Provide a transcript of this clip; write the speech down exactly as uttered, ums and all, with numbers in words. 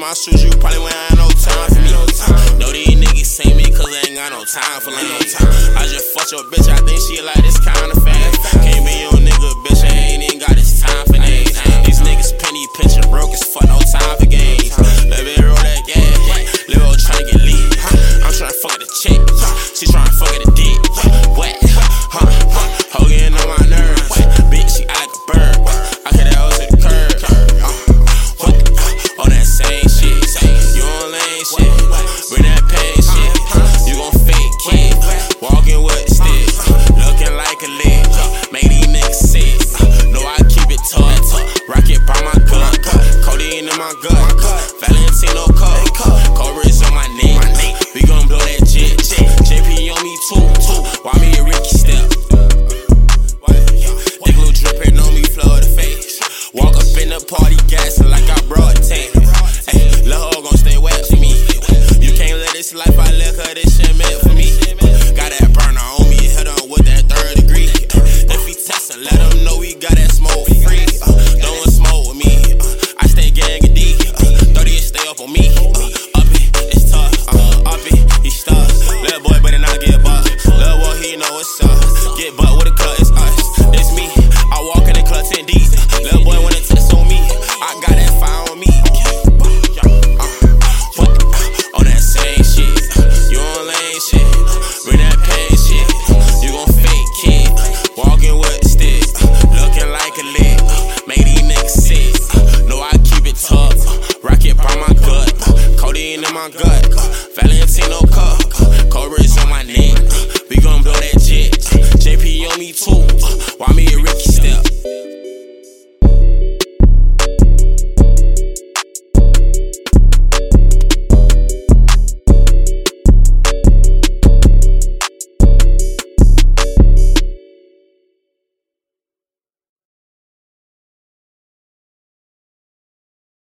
my shoes, you probably won't have no time for me. Know these niggas say me cause they ain't got no time for me. I just fucked your bitch, I think she like this kind of fast. Can't be your nigga, bitch, I ain't even got this time for names. These niggas penny pinching broke as fuck, no time for games. Let me roll that gas, Lil' tryna get lit. I'm tryna fuck the chick, she tryna fuck the dick. What? Huh? Ho getting on my nerves, bitch, she act like a bird. I hit that hoe to the curb. Uh, what? On that same shit, you on lame shit. Bring that pain shit, you gon' fake kid. Walking with a stick, looking like a lick. Make these niggas sick. Know I keep it tough. Rocket by my gun, codeine in my gun. Valentino code, Cobra's on my neck. We gon' blow that jet. J P on me too. Why me and Ricky step? Igloo drippin' on me, flow of the face. Walk up in the party, gassing like I brought a tank. Ay, lil' hoe gon' stay wet for me. You can't let this life I live, cause this shit meant for me. Got that burner on me, hit on with that third degree. If he testin', let him know we got it.